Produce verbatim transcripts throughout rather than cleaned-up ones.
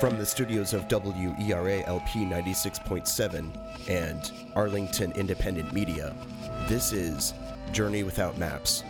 From the studios of W E R A L P ninety-six point seven and Arlington Independent Media, this is Journey Without Maps.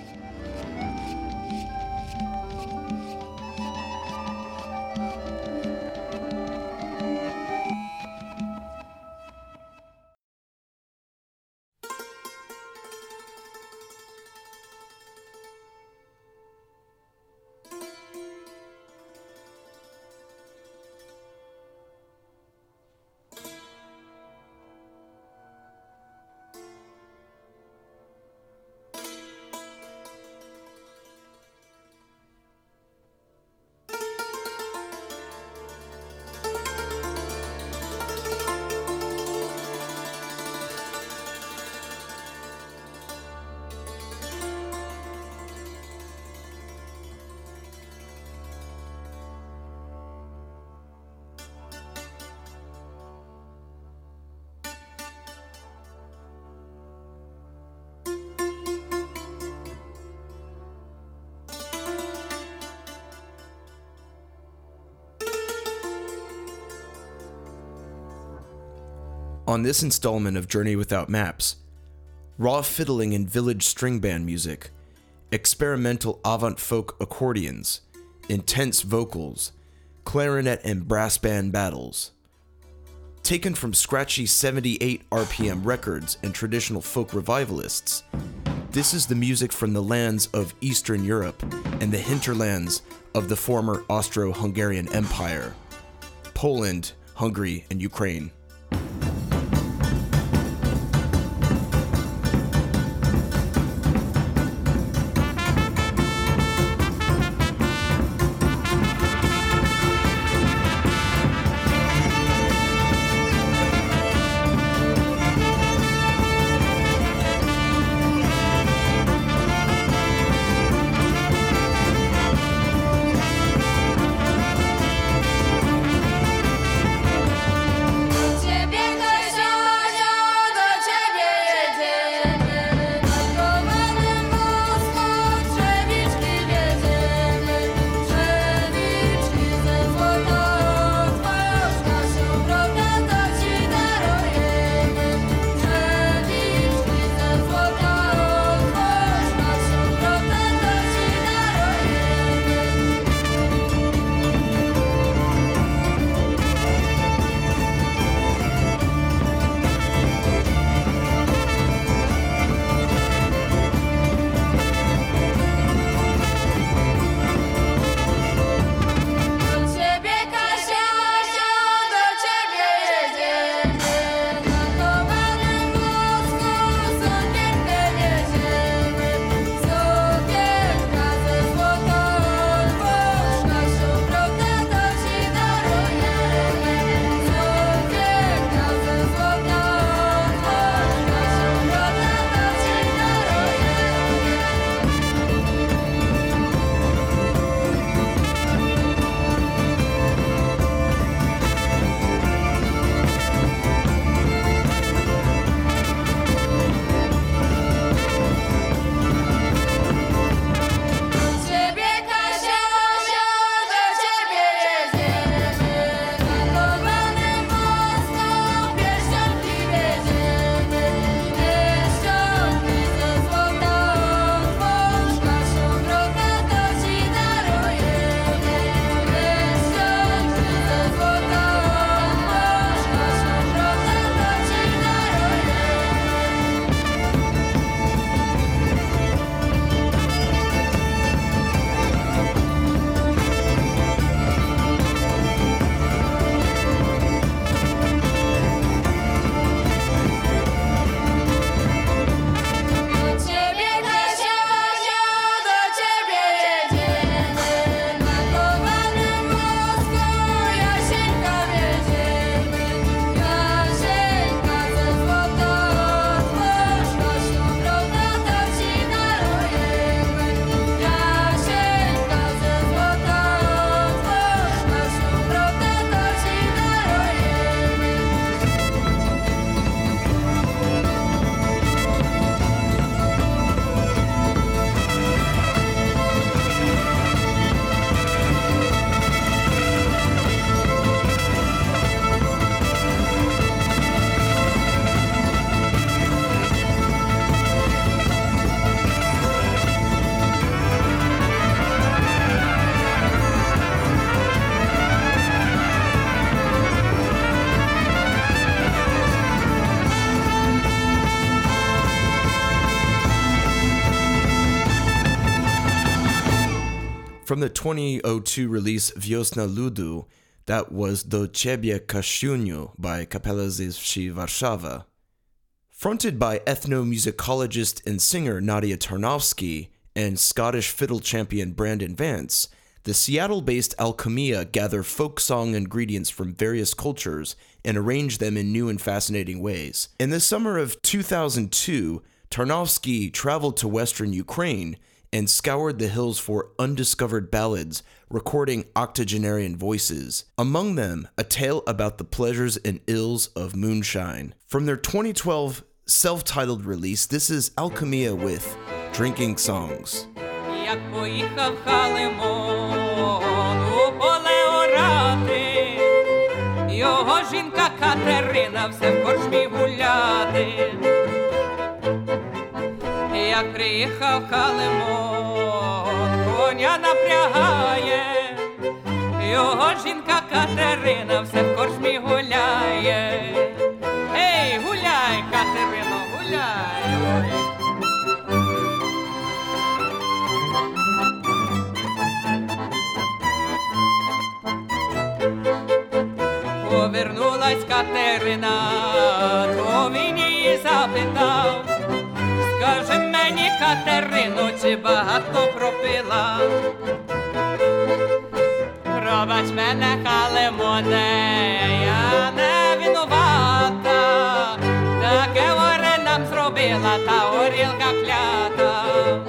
On this installment of Journey Without Maps, raw fiddling and village string band music, experimental avant-folk accordions, intense vocals, clarinet and brass band battles. Taken from scratchy seventy-eight R P M records and traditional folk revivalists, this is the music from the lands of Eastern Europe and the hinterlands of the former Austro-Hungarian Empire, Poland, Hungary, and Ukraine. From the twenty oh two release Wiosna Ludu, that was Do Ciebie Kasiuniu by Kapela ze Wsi Warszawa. Fronted by ethnomusicologist and singer Nadia Tarnowski and Scottish fiddle champion Brandon Vance, the Seattle-based Alchemia gather folk song ingredients from various cultures and arrange them in new and fascinating ways. In the summer of two thousand two, Tarnowski traveled to western Ukraine and scoured the hills for undiscovered ballads, recording octogenarian voices. Among them, a tale about the pleasures and ills of moonshine. From their twenty twelve self-titled release, this is Alchemia with Drinking Songs. Як поїхав Халимон у поле орати, його жінка Катерина все в корчмі гуляти. Як приїхав Халимон, коня напрягає, його жінка Катерина все в корчмі гуляє. Ей, гуляй, Катерино, гуляй! Повернулась Катерина, то він її запитав: скажи мені, Катерино, чи багато пропила? Пробач мене, Халимоне, я не винувата, таке горе нам зробила та горілка клята.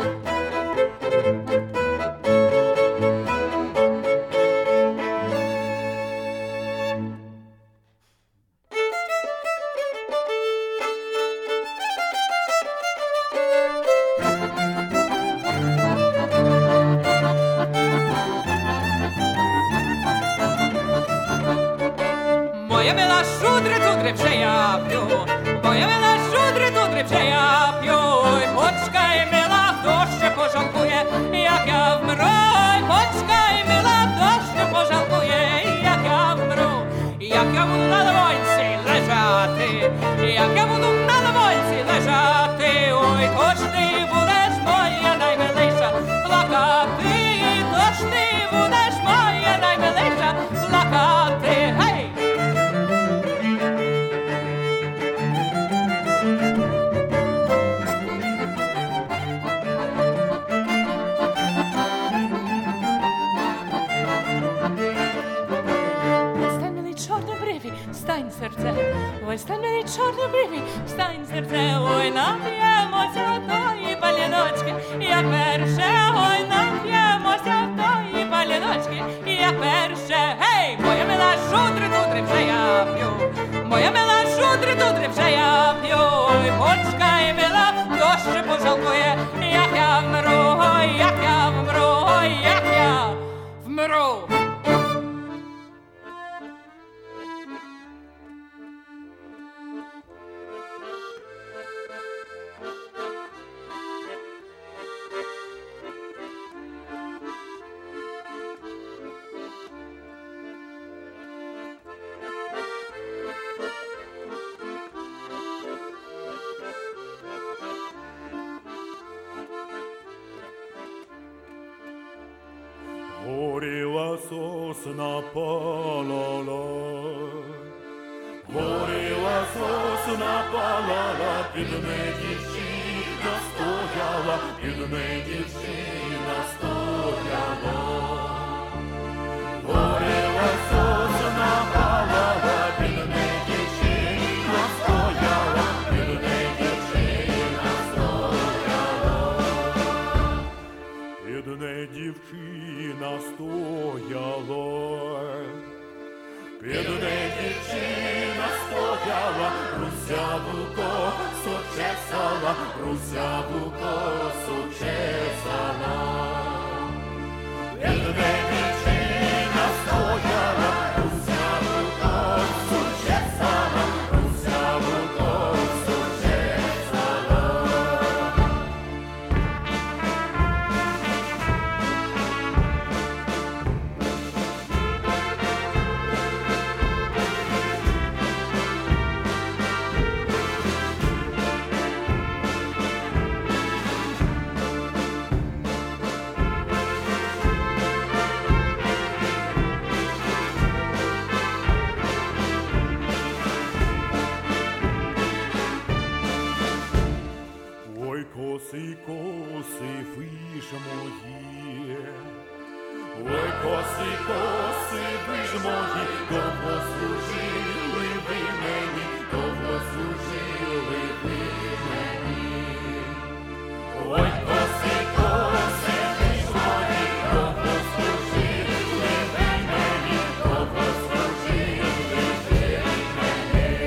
Моя мила шудри тудри вже я п'ю, моя мила шудри тудри вже я п'ю. Ой, почекай, мила, хто ще пожалкує, як я вмру. Ой, почекай, мила, хто ще пожалкує, як я вмру. Як я буду на лавонці лежати, як я буду на лавонці лежати. Ой, то ж ти будеш моя наймиліша плакати, то ж ти будеш моя наймиліша плакати. Гей! Встань, серце, ой, стань мені чорнобриві, встань, серце, ой, нап'ємося тої паліночки, як перше, ой, нап'ємося тої паліночки, як перше. Гей, моя мила шудри-тудри вже я п'ю, моя мила шудри-тудри вже я п'ю. Ой, почекай, мила, хто ще пожалкує, як я вмру, ой, як я вмру, ой, як я вмру. Горіла сосна палала, горіла сосна палала, під нею дівчина стояла, під нею дівчина стояла. Горіла сосна палала, під нею дівчина стояла, під нею дівчина стояла. Під нею дівчина стояла, під нею дівчина стояла, русяву косу чесала, русяву косу чесала. Під нею дівчина стояла, русяву косу чесала, русяву косу чесала. коси, коси, ви ж мої, довго служили ви мені, довго служили ви мені. Ой, коси, коси, ви ж мої, довго служили ви мені, довго служили ви мені.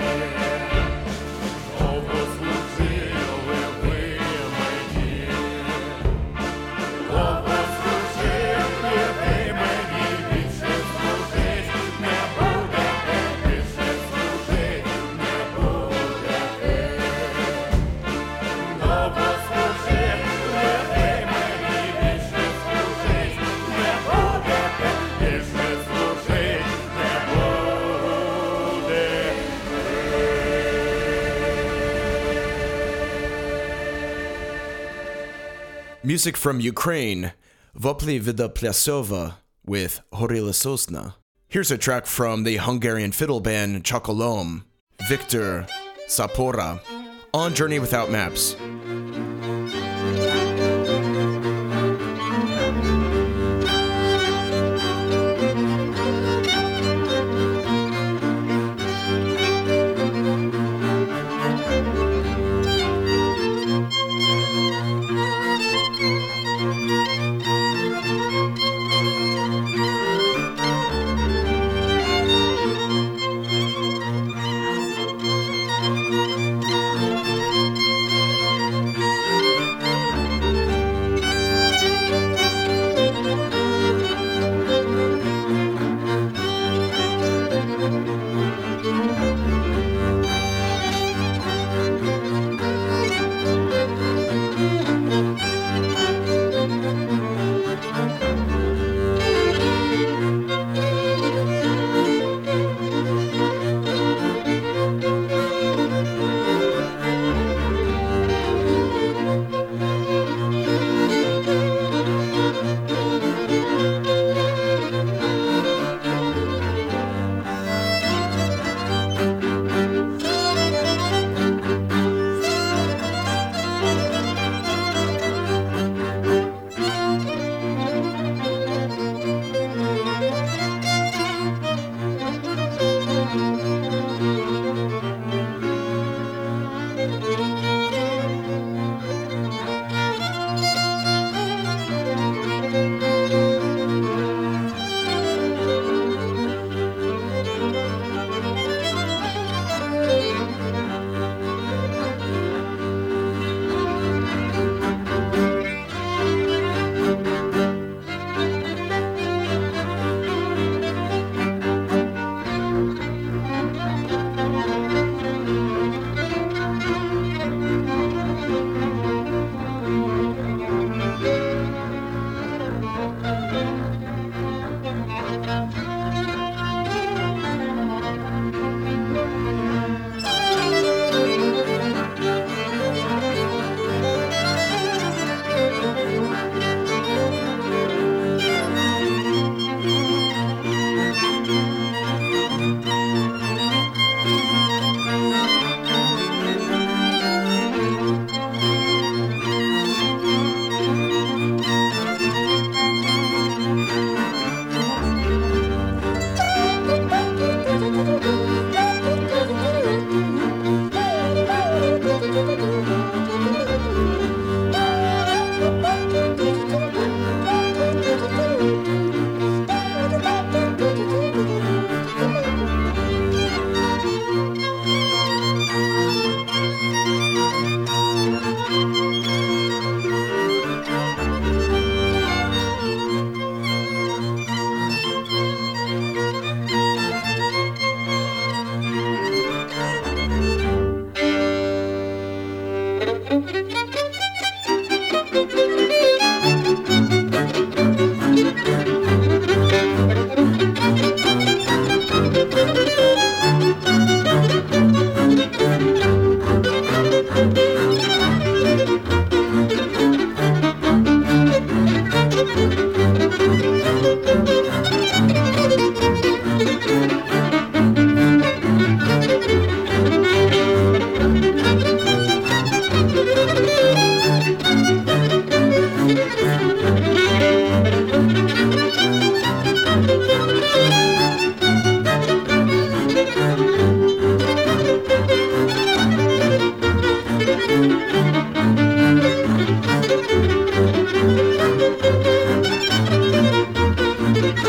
Довго служили ви мені. Довго служили ви мені, більше служить не будете, більше служить не будете. Довго служили ви мені, більше служить не будете, більше служить не будете. Music from Ukraine, Vopli Vida Plasova with Horila Sosna. Here's a track from the Hungarian fiddle band Chokolom, Victor Sapora, on Journey Without Maps.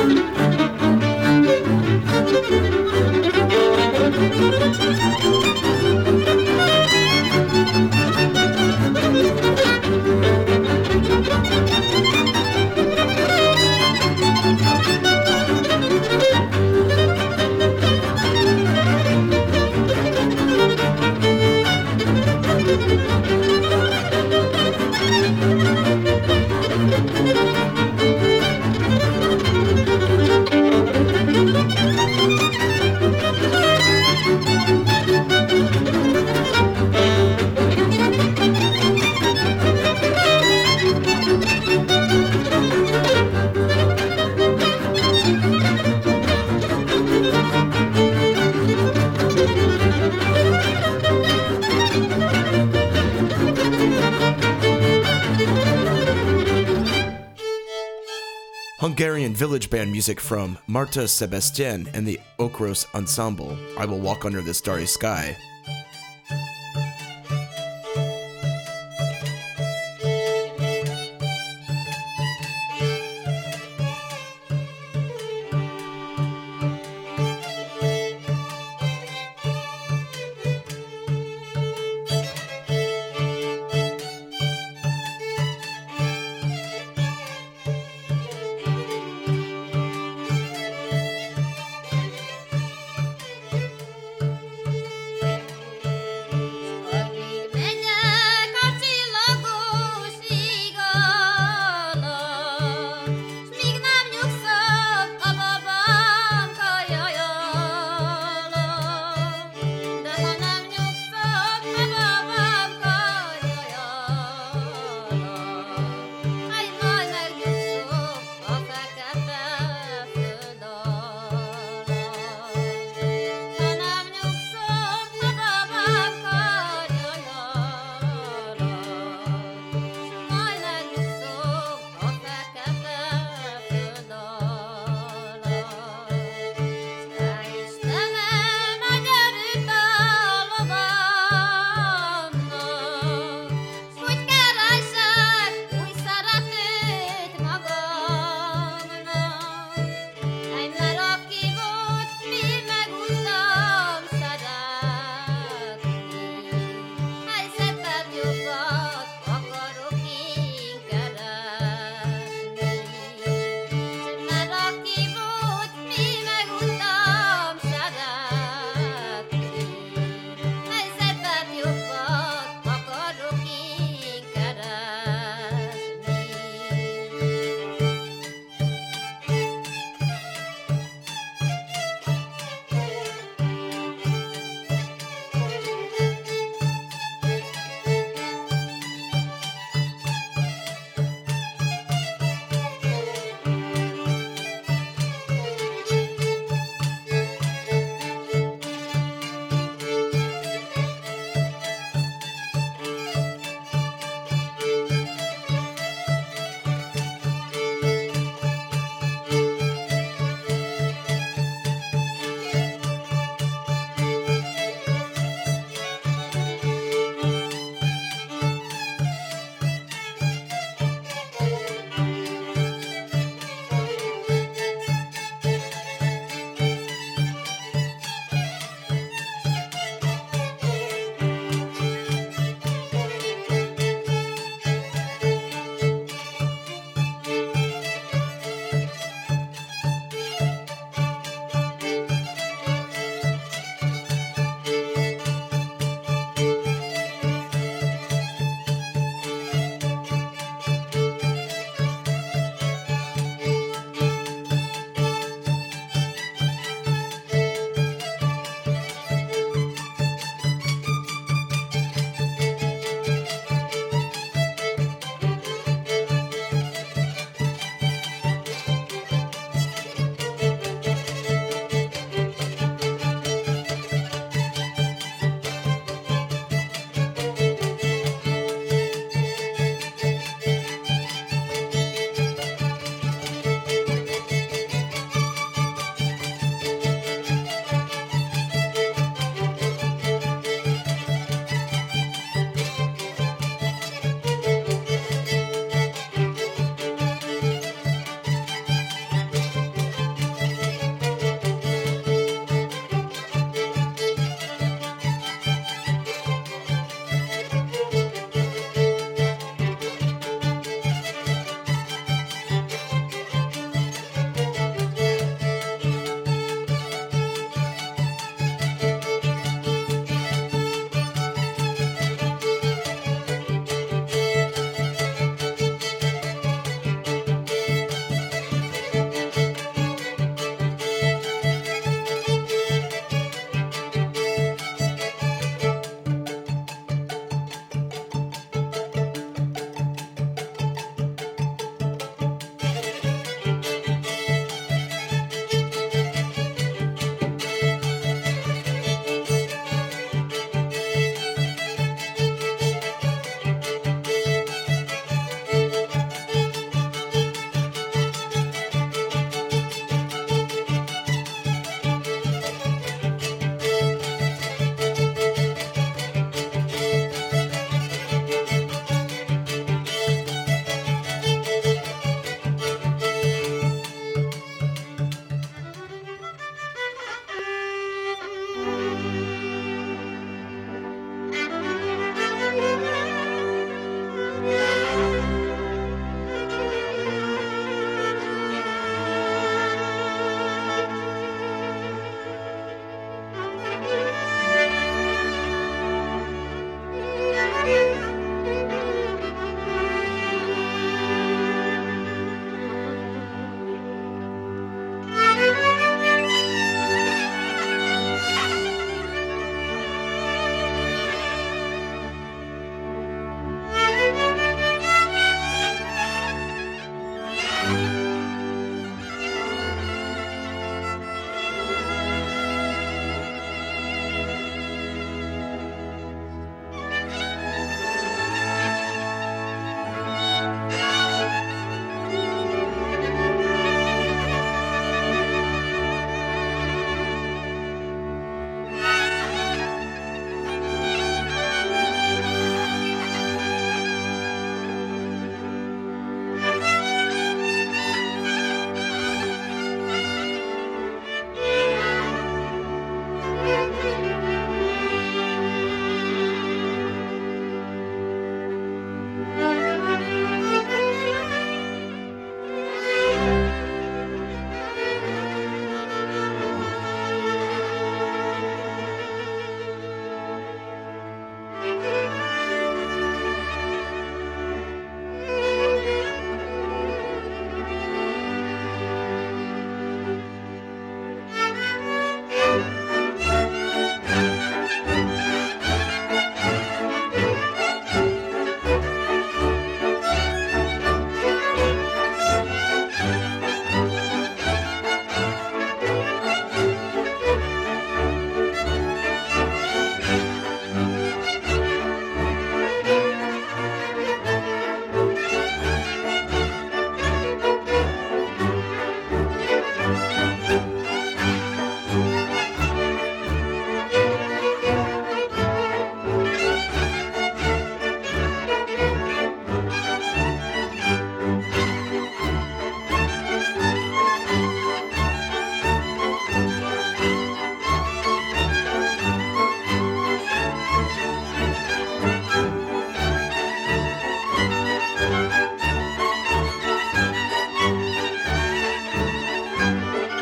Hungarian village band music from Marta Sebastian and the Okros Ensemble, I Will Walk Under the Starry Sky.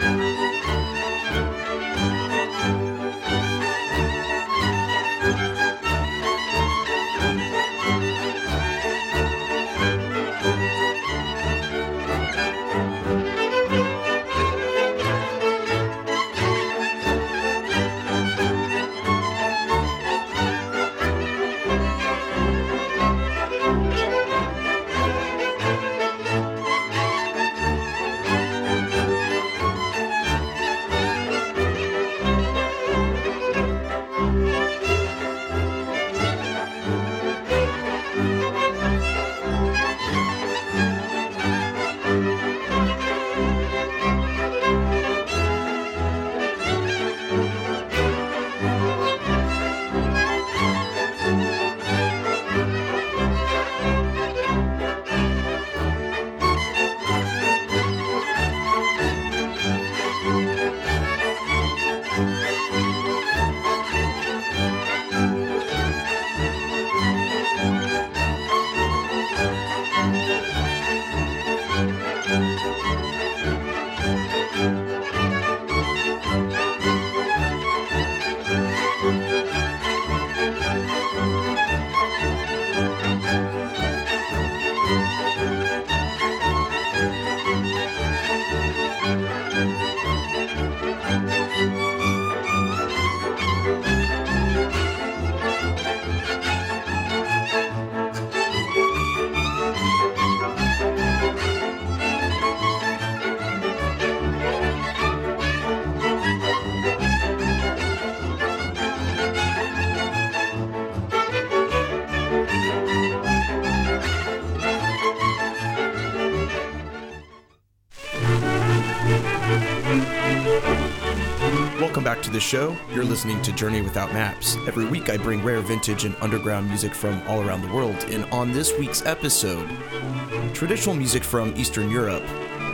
Welcome back to the show. You're listening to Journey Without Maps. Every week I bring rare vintage and underground music from all around the world. And on this week's episode, traditional music from Eastern Europe,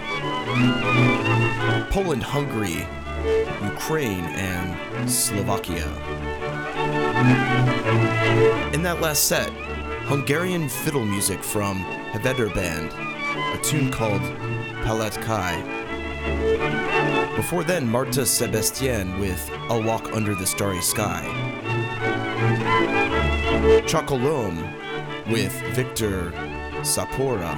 Poland, Hungary, Ukraine, and Slovakia. In that last set, Hungarian fiddle music from Heveder Band, a tune called Palat Kai. Before then, Marta Sebastian with I'll Walk Under the Starry Sky. Chocolome with Victor Sapora.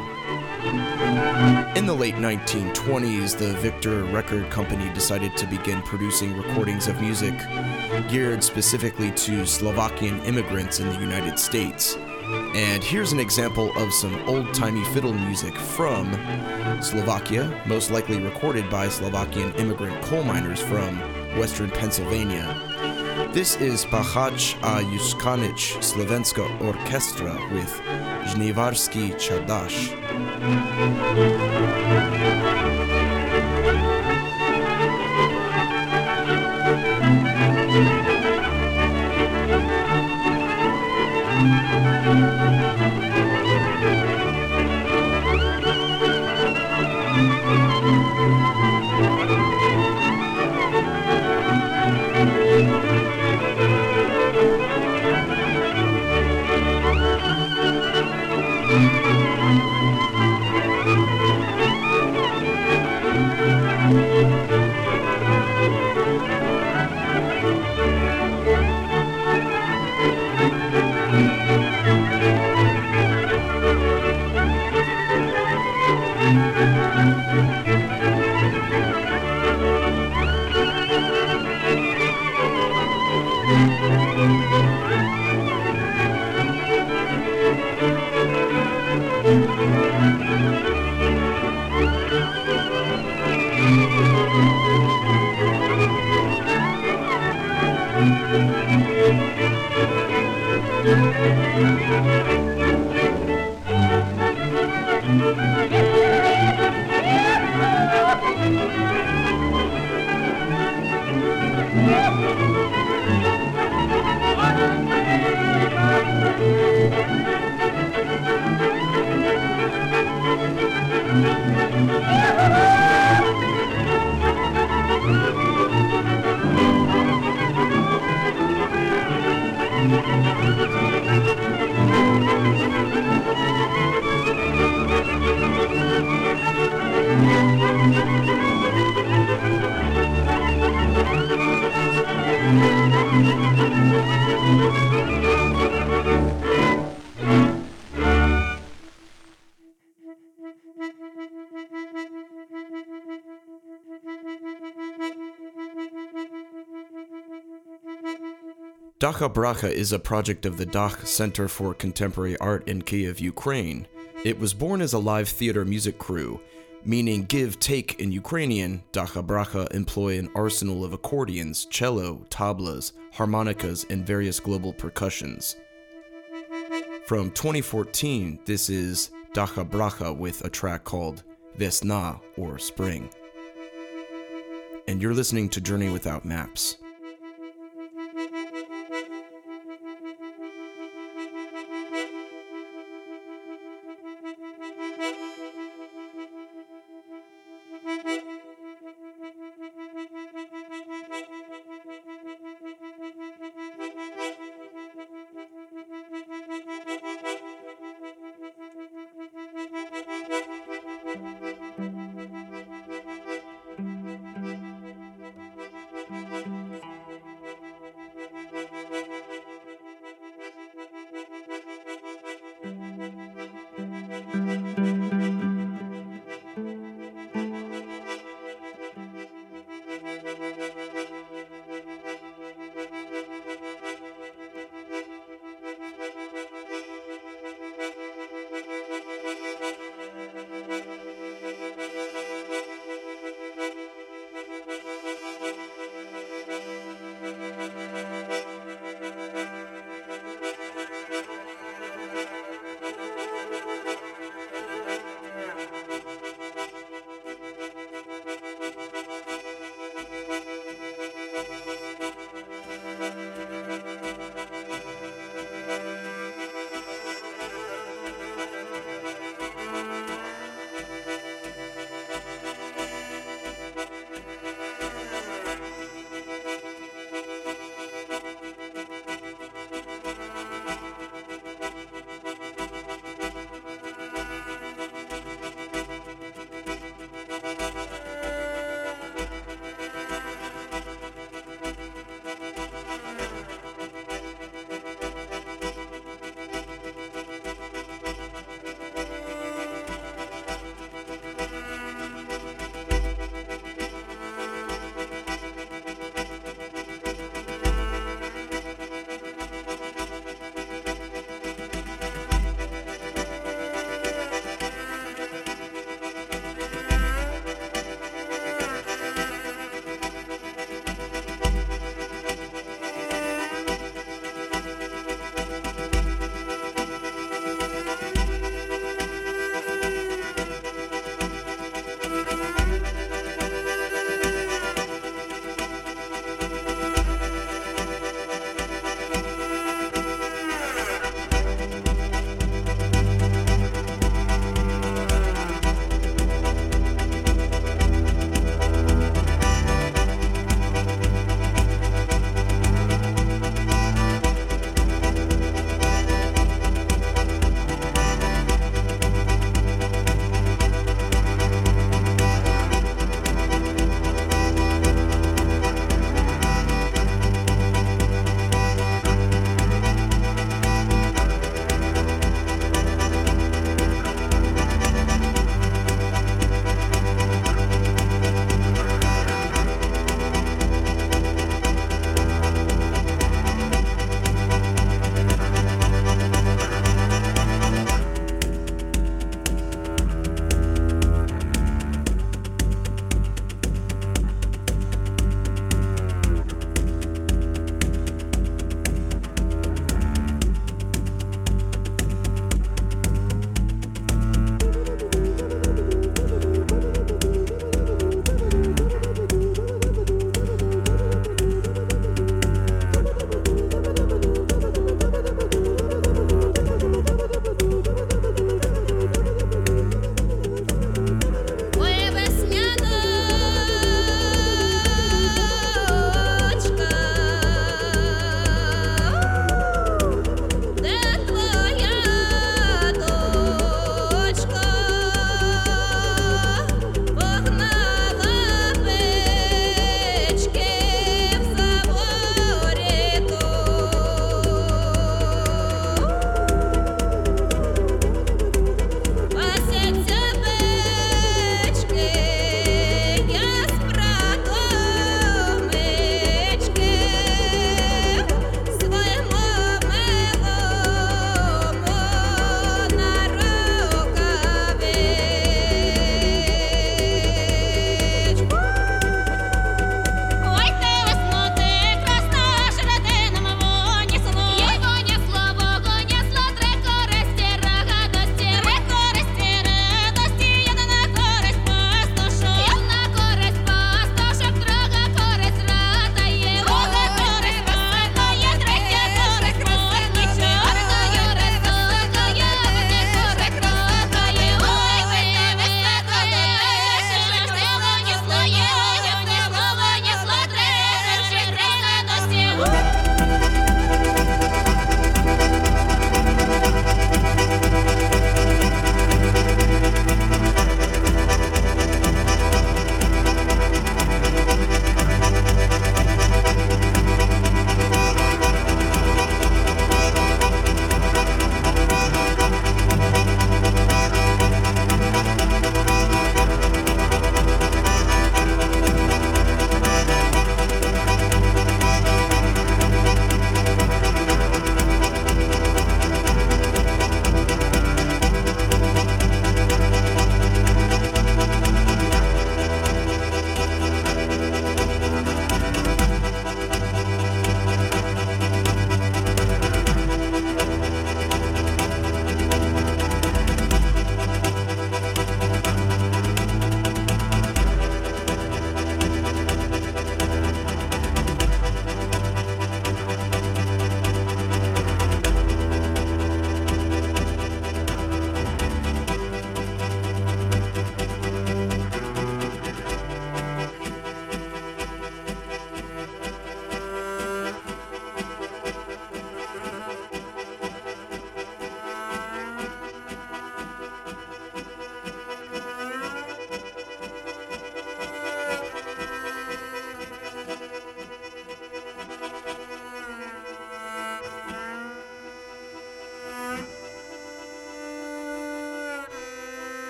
In the late nineteen twenties, the Victor Record Company decided to begin producing recordings of music geared specifically to Slovakian immigrants in the United States. And here's an example of some old-timey fiddle music from Slovakia, most likely recorded by Slovakian immigrant coal miners from western Pennsylvania. This is Pachacz a Juskanic Slovenska Orchestra with Żniwarski Czardasz. Thank you. Dacha Bracha is a project of the Dach Center for Contemporary Art in Kiev, Ukraine. It was born as a live theater music crew, meaning give-take in Ukrainian. Dacha Bracha employ an arsenal of accordions, cello, tablas, harmonicas, and various global percussions. From twenty fourteen, this is Dacha Bracha with a track called Vesna, or Spring. And you're listening to Journey Without Maps.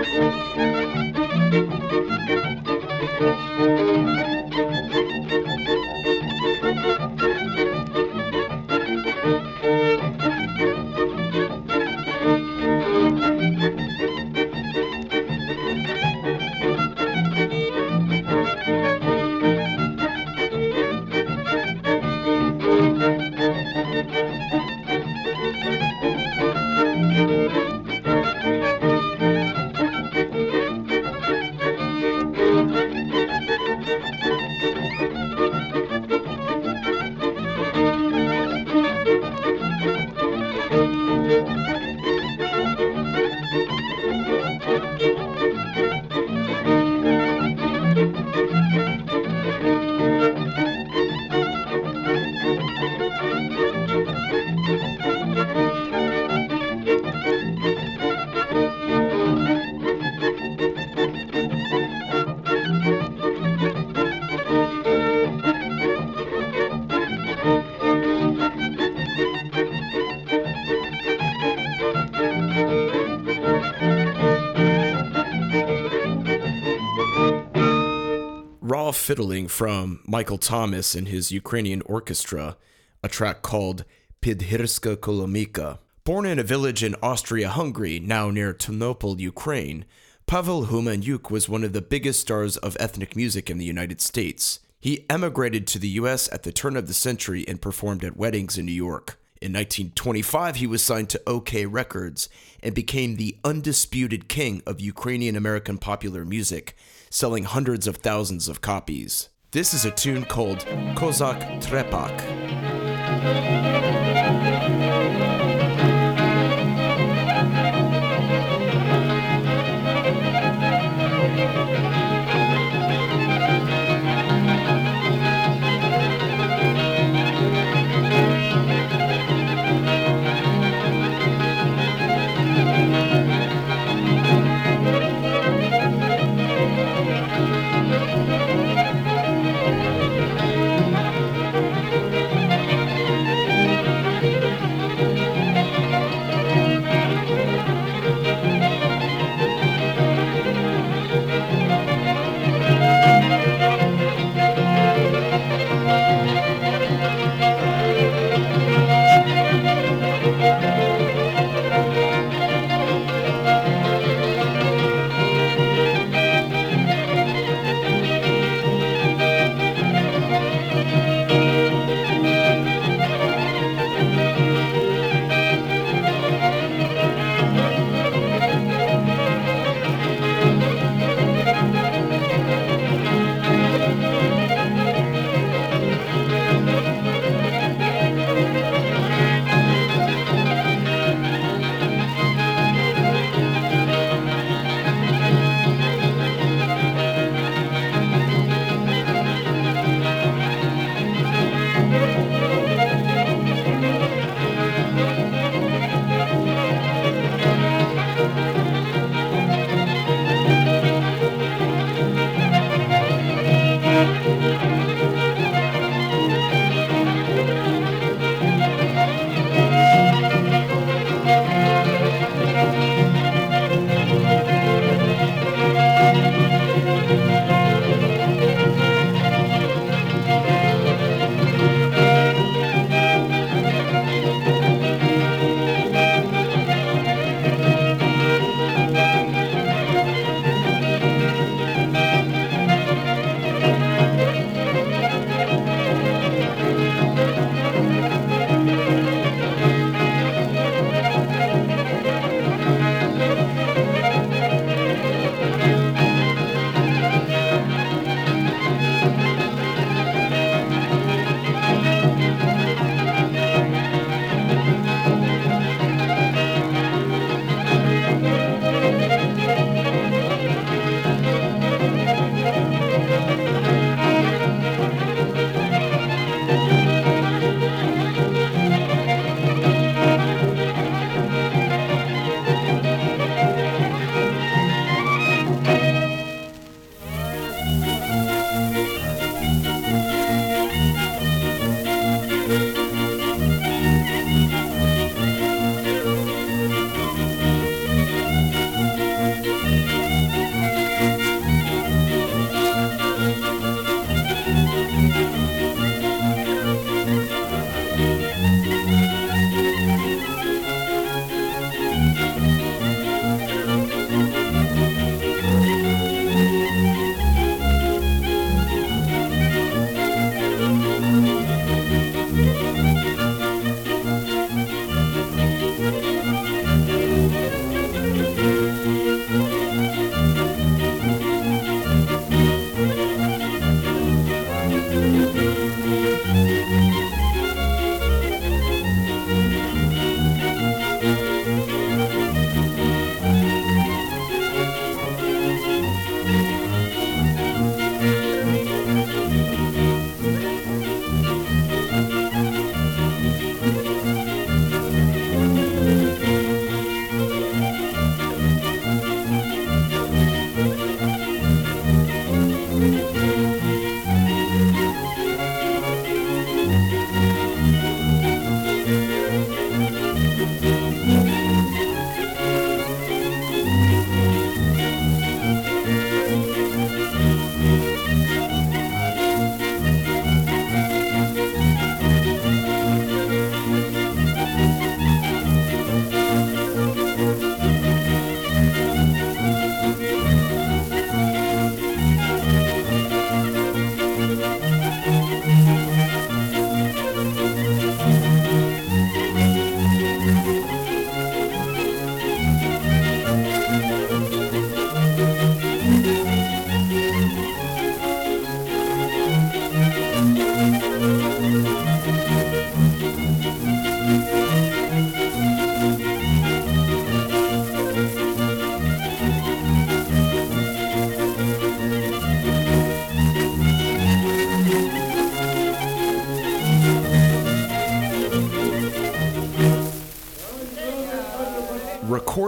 Raw Fiddling from Michael Thomas and his Ukrainian orchestra, a track called Pidhirska Kolomika. Born in a village in Austria-Hungary, now near Ternopil, Ukraine, Pavel Humaniuk was one of the biggest stars of ethnic music in the United States. He emigrated to the U S at the turn of the century and performed at weddings in New York. In nineteen twenty-five, he was signed to OK Records and became the undisputed king of Ukrainian American popular music, selling hundreds of thousands of copies. This is a tune called Kozak Trepak.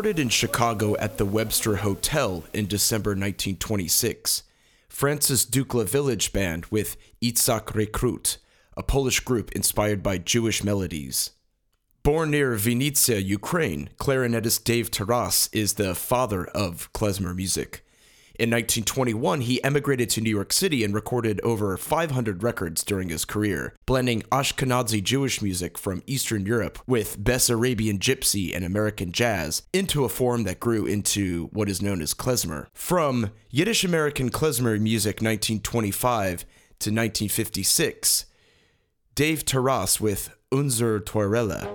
Recorded in Chicago at the Webster Hotel in December nineteen twenty-six, Francis Dukla Village Band with Itzhak Rekrut, a Polish group inspired by Jewish melodies. Born near Vinnytsia, Ukraine, clarinetist Dave Taras is the father of klezmer music. In nineteen twenty-one, he emigrated to New York City and recorded over five hundred records during his career, blending Ashkenazi Jewish music from Eastern Europe with Bessarabian gypsy and American jazz into a form that grew into what is known as klezmer. From Yiddish American klezmer music nineteen twenty-five to nineteen fifty-six, Dave Taras with Unser Torella.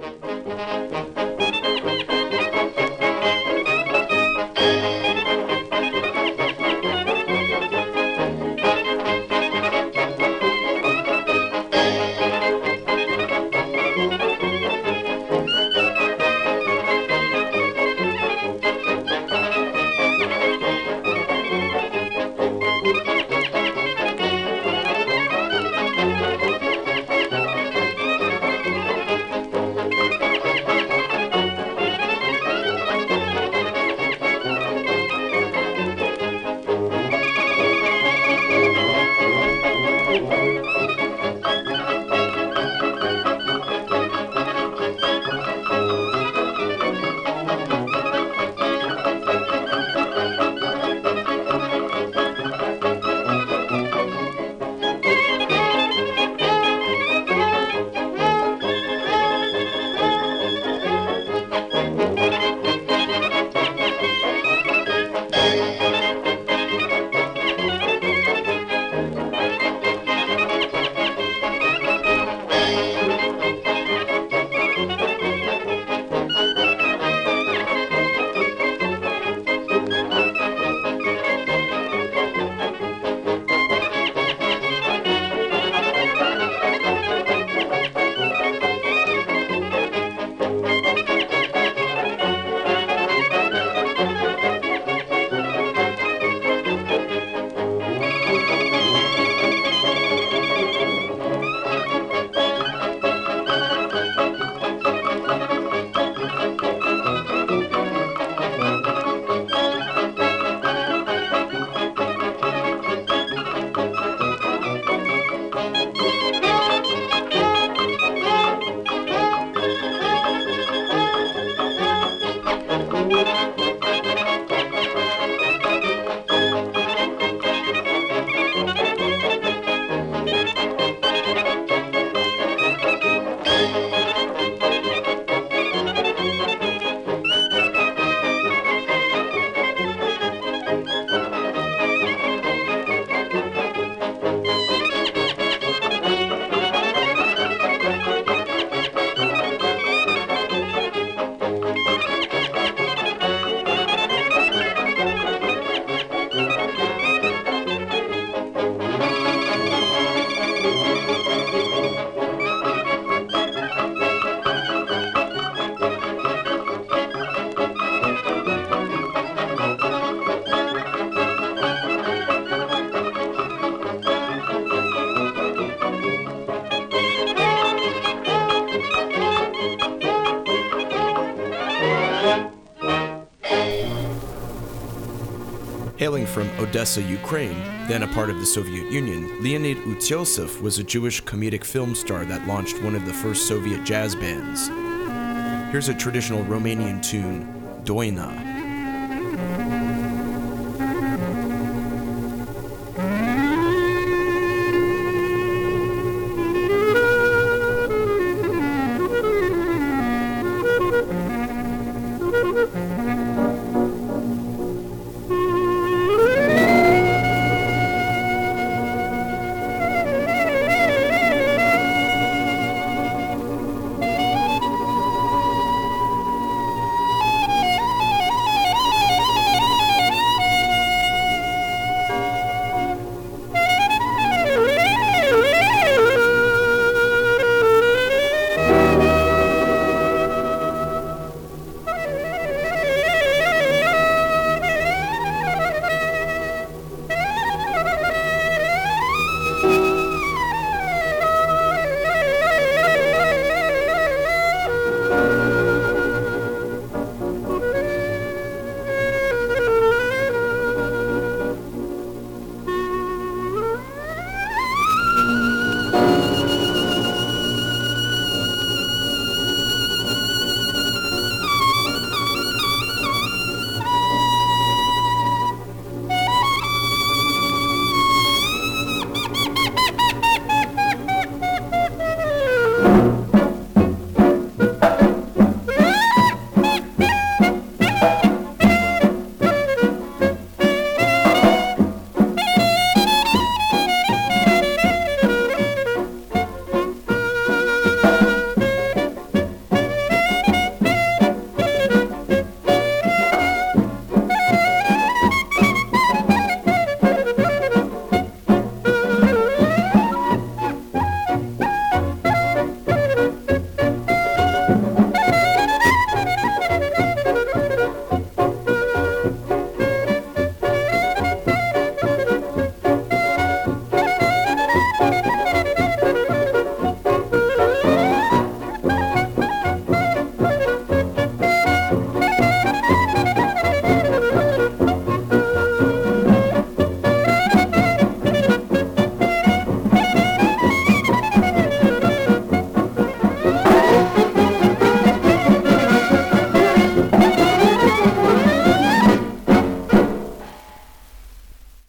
Hailing from Odessa, Ukraine, then a part of the Soviet Union, Leonid Utyosov was a Jewish comedic film star that launched one of the first Soviet jazz bands. Here's a traditional Romanian tune, Doina.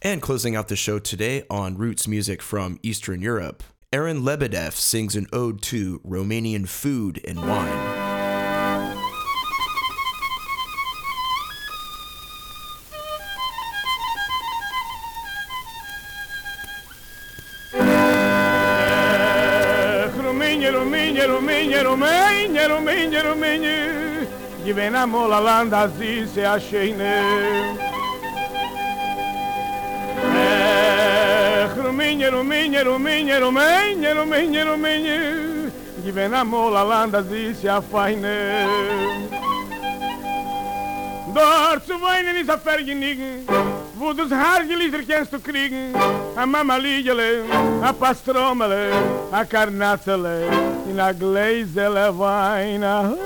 And closing out the show today on roots music from Eastern Europe, Aaron Lebedev sings an ode to Romanian food and wine. România, România, România, România, România, România, Ghivenamo la landa zi se așeine. România, România, România, România, România, România, Ghivenamo la landa zi se afaine. Dort zu weinen is a vergenigen, wo du's Haargelieder kennst du kriegen. A Mamaliegele, a Pastromele, a Karnatzele, in a Gläsele Wein.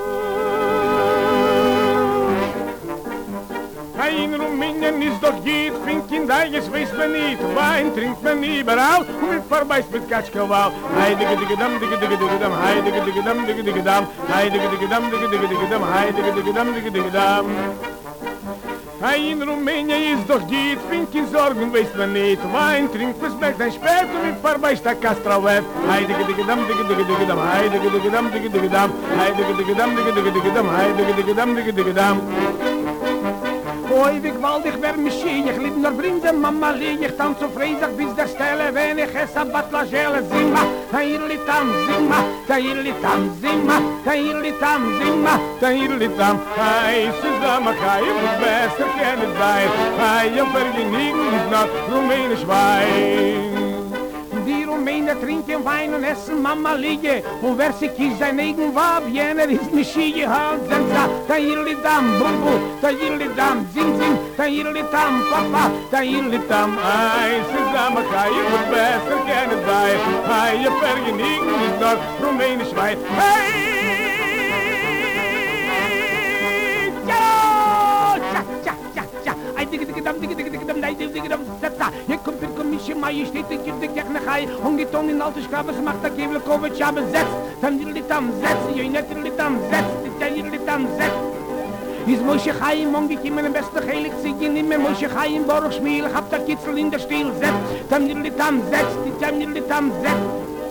In Rumänien ist doch geht, fink in Deiges weiß man nicht, Wein trinkt man überall, und mit vorbei mit Katschkawal. Hei digge digge dam, digge digge digge dam, hei digge digge dam, digge digge dam, hei digge digge dam, digge digge digge dam, hei digge digge dam, digge digge dam. In Rumänien ist doch geht, fink in Sorgen weiß man nicht, Wein trinkt man schmeckt ein Spät, und mit vorbei ist der Kastrowef. Hei digge digge dam, digge digge digge dam, hei digge digge dam, digge digge dam, hei digge digge dam, digge digge digge dam, hei digge digge dam, digge digge dam. Oi, wie gewaltig wär mich schien, ich lieb nur bring dem Mama lieg, ich tanz so freisig bis der Stelle, wenn ich es ab Batlagele sing ma, ta irli tam, sing ma, ta irli tam, sing ma, ta irli tam, sing ma, ta irli tam. Hey, zusammen kann ich mich besser kennen sein, hey, und vergenigen ist noch rumänisch Wein. Die Rumänen trinken Wein und essen Mama liege, und wer sich ist sein eigen Wab, jener ist nicht schiege, halt, senza, ta irli tam, bumbu, ta irli tam, zing zing, ta irli tam, papa, ta irli tam. Ay, zusammen kann ich mich besser kennen sein, ay, und vergenigen ist noch rumänisch Wein. Hey! Hier kommt die Komische Majestät, die gibt die Kirchenachai, und die Ton in alte Sklaven, macht der Kebelkowitsch, aber setzt, dann die Litam setzt, die nicht die Litam setzt, die Litam setzt. Is Moshe Chaim, und ich immer den besten Heilig, sie gehen immer Moshe Chaim, Baruch Schmiel, hab der Kitzel in der Stil, setzt, dann die Litam setzt, die Litam setzt,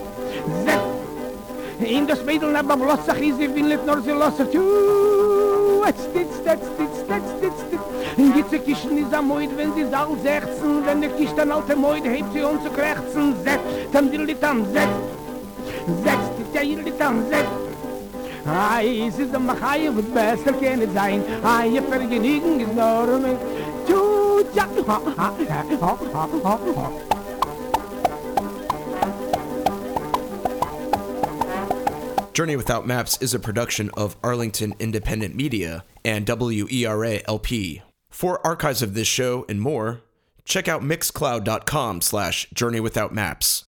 setzt. In das Mädel, aber bloßach ist, sie will nicht nur sie losen, jetzt, jetzt, jetzt, jetzt, jetzt, jetzt, in diese Kischen ist am Moid, wenn sie all sechzen, wenn der Kisch dann alte Moid hebt sie uns zu krächzen, setzt, dann die Litam setzt, setzt, die Litam setzt. Ai, es ist am Machai, wird besser kann es sein, ai, ihr Vergnügen ist nur mit, tschut, ja, ha, ha, ha, ha, ha, ha. Journey Without Maps is a production of Arlington Independent Media and W E R A L P. For archives of this show and more, check out mixcloud.com slash journeywithoutmaps.